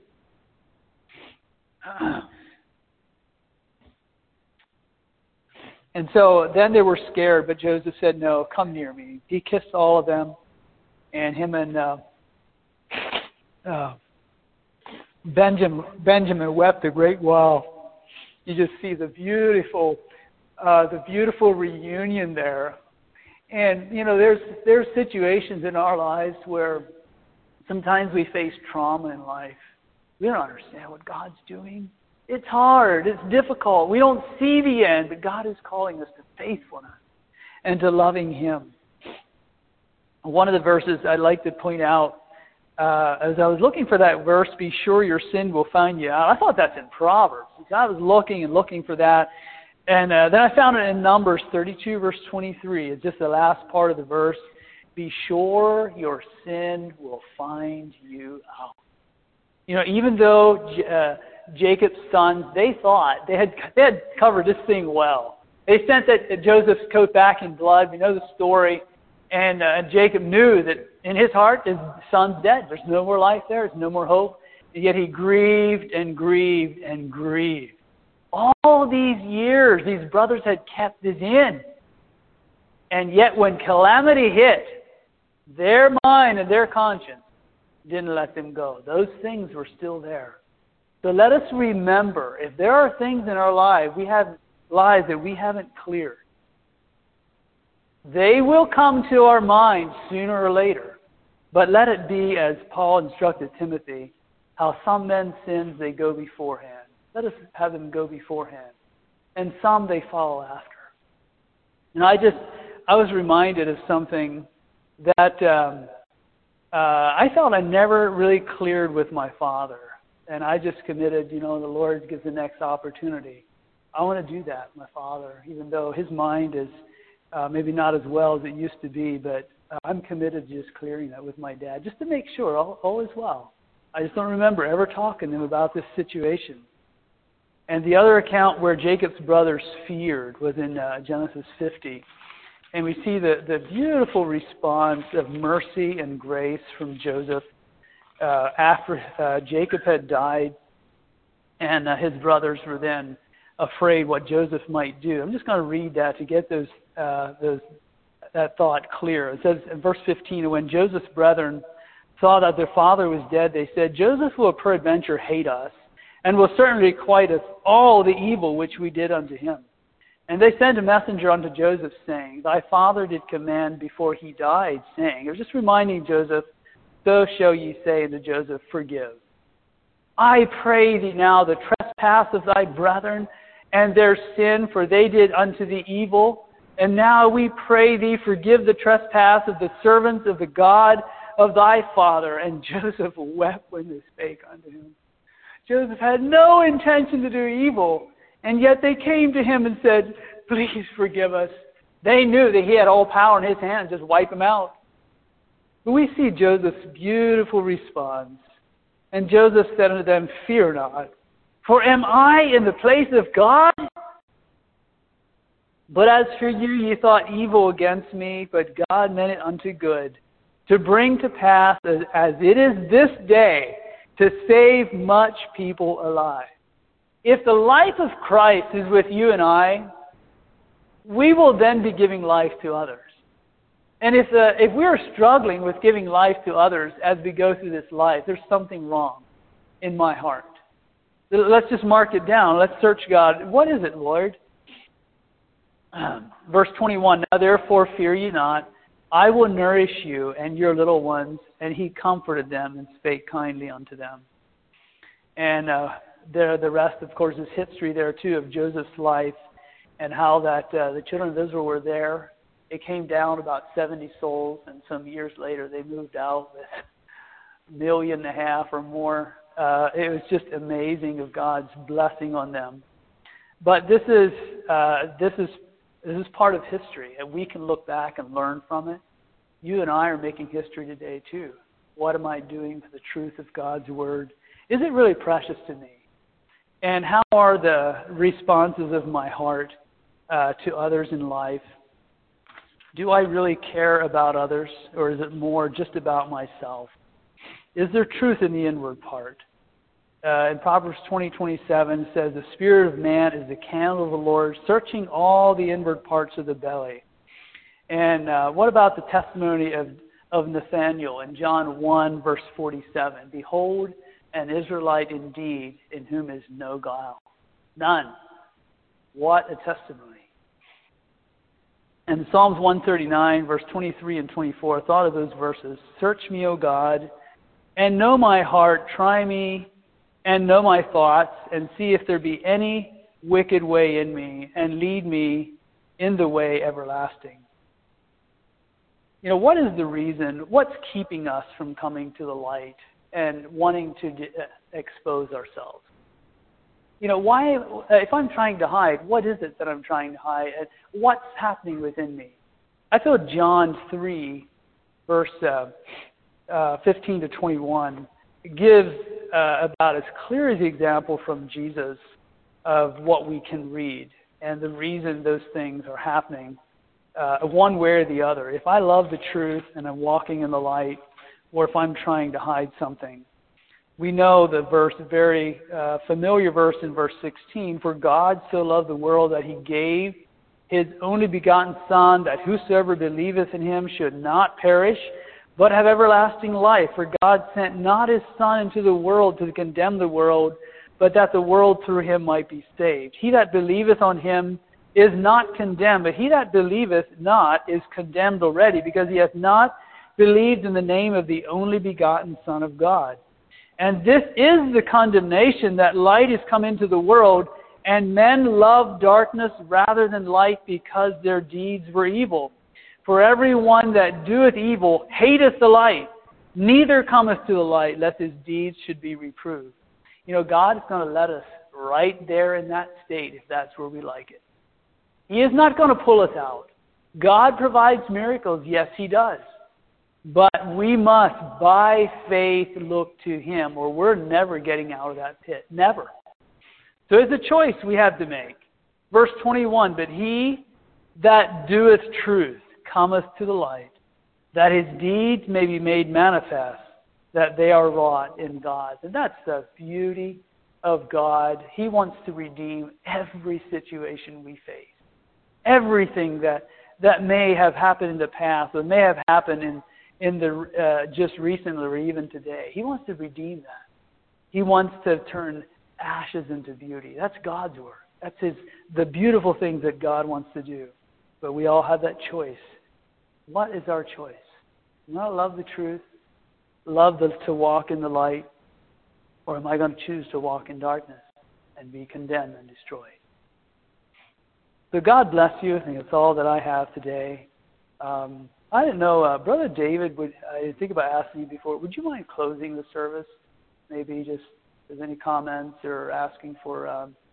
And so then they were scared, but Joseph said, no, come near me. He kissed all of them, and him and uh, uh, Benjamin, Benjamin wept a great while. You just see the beautiful, uh, the beautiful reunion there. And, you know, there's there's situations in our lives where sometimes we face trauma in life. We don't understand what God's doing. It's hard. It's difficult. We don't see the end, but God is calling us to faithfulness and to loving Him. One of the verses I'd like to point out, uh, as I was looking for that verse, be sure your sin will find you out. I thought that's in Proverbs. I was looking and looking for that. And uh, then I found it in Numbers thirty-two, verse twenty-three. It's just the last part of the verse. Be sure your sin will find you out. You know, even though uh, Jacob's sons, they thought they had they had covered this thing well. They sent that Joseph's coat back in blood. We know the story. And uh, Jacob knew that in his heart, his son's dead. There's no more life there. There's no more hope. And yet he grieved and grieved and grieved. All these years, these brothers had kept this in. And yet when calamity hit, their mind and their conscience didn't let them go. Those things were still there. So let us remember, if there are things in our life, we have lives that we haven't cleared, they will come to our minds sooner or later. But let it be, as Paul instructed Timothy, how some men's sins, they go beforehand. Let us have them go beforehand. And some they follow after. And I just, I was reminded of something that um, uh, I felt I never really cleared with my father. And I just committed, you know, the Lord gives the next opportunity. I want to do that, my father, even though his mind is uh, maybe not as well as it used to be. But uh, I'm committed to just clearing that with my dad, just to make sure all, all is well. I just don't remember ever talking to him about this situation. And the other account where Jacob's brothers feared was in uh, Genesis fifty. And we see the, the beautiful response of mercy and grace from Joseph uh, after uh, Jacob had died. And uh, his brothers were then afraid what Joseph might do. I'm just going to read that to get those uh, those that thought clear. It says in verse fifteen, when Joseph's brethren saw that their father was dead, they said, Joseph will peradventure hate us, and will certainly requite us all the evil which we did unto him. And they sent a messenger unto Joseph, saying, Thy father did command before he died, saying, it was just reminding Joseph, so shall ye say unto Joseph, forgive. I pray thee now the trespass of thy brethren and their sin, for they did unto thee evil. And now we pray thee, forgive the trespass of the servants of the God of thy father. And Joseph wept when they spake unto him. Joseph had no intention to do evil, and yet they came to him and said, please forgive us. They knew that he had all power in his hands, just wipe them out. But we see Joseph's beautiful response. And Joseph said unto them, fear not, for am I in the place of God? But as for you, ye thought evil against me, but God meant it unto good, to bring to pass as, as it is this day, to save much people alive. If the life of Christ is with you and I, we will then be giving life to others. And if uh, if we are struggling with giving life to others as we go through this life, there's something wrong in my heart. Let's just mark it down. Let's search God. What is it, Lord? Um, verse twenty-one, now therefore fear ye not. I will nourish you and your little ones. And he comforted them and spake kindly unto them. And uh, there, the rest, of course, is history there too of Joseph's life and how that uh, the children of Israel were there. It came down about seventy souls, and some years later they moved out with a million and a half or more. Uh, it was just amazing of God's blessing on them. But this is uh, this is this is part of history, and we can look back and learn from it. You and I are making history today too. What am I doing for the truth of God's Word? Is it really precious to me? And how are the responses of my heart uh, to others in life? Do I really care about others, or is it more just about myself? Is there truth in the inward part? uh, in Proverbs twenty twenty-seven says, the spirit of man is the candle of the Lord, searching all the inward parts of the belly. And uh, what about the testimony of, of Nathanael in John one, verse forty-seven? Behold, an Israelite indeed, in whom is no guile. None. What a testimony. And Psalms one thirty-nine, verse twenty-three and twenty-four, I thought of those verses. Search me, O God, and know my heart. Try me and know my thoughts, and see if there be any wicked way in me, and lead me in the way everlasting. You know, what is the reason? What's keeping us from coming to the light and wanting to get, uh, expose ourselves? You know, why, if I'm trying to hide, what is it that I'm trying to hide? And what's happening within me? I feel John three, verse uh, uh, fifteen to twenty-one, gives uh, about as clear as the example from Jesus of what we can read and the reason those things are happening, uh, one way or the other. If I love the truth and I'm walking in the light, or if I'm trying to hide something. We know the verse, very uh, familiar verse in verse sixteen, for God so loved the world that he gave his only begotten Son, that whosoever believeth in him should not perish, but have everlasting life. For God sent not his Son into the world to condemn the world, but that the world through him might be saved. He that believeth on him is not condemned, but he that believeth not is condemned already, because he hath not believed in the name of the only begotten Son of God. And this is the condemnation, that light is come into the world, and men love darkness rather than light, because their deeds were evil. For every one that doeth evil hateth the light, neither cometh to the light, lest his deeds should be reproved. You know, God is going to let us right there in that state, if that's where we like it. He is not going to pull us out. God provides miracles, yes, he does. But we must, by faith, look to him, or we're never getting out of that pit. Never. So it's a choice we have to make. Verse twenty-one, but he that doeth truth cometh to the light, that his deeds may be made manifest, that they are wrought in God. And that's the beauty of God. He wants to redeem every situation we face. Everything that, that may have happened in the past, or may have happened in in the uh, just recently or even today. He wants to redeem that. He wants to turn ashes into beauty. That's God's work. That's his the beautiful things that God wants to do. But we all have that choice. What is our choice? Am I going to love the truth, love the, to walk in the light, or am I going to choose to walk in darkness and be condemned and destroyed? So God bless you. I think that's all that I have today. Um, I didn't know, uh, Brother David, would I didn't think about asking you before, would you mind closing the service? Maybe just if there's any comments or asking for um,